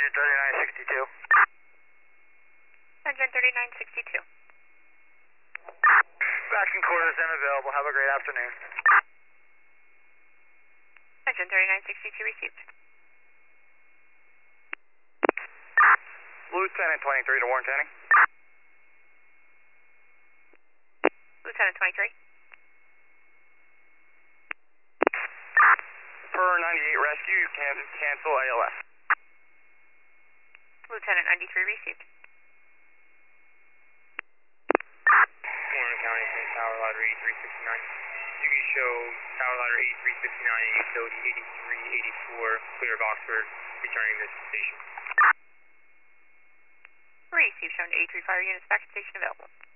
Engine 3962. Engine 3962. Back in quarters and available. Have a great afternoon. Engine 3962 received. Lieutenant 23 to Warren County. Lieutenant 23. Per 98 rescue, you can cancel ALS. Lieutenant 93 received. Warren County, Tower Ladder 8369. You can show Tower Ladder 8369 and utility 8384, clear of Oxford, returning this station. Receive, shown 835 units back at station available.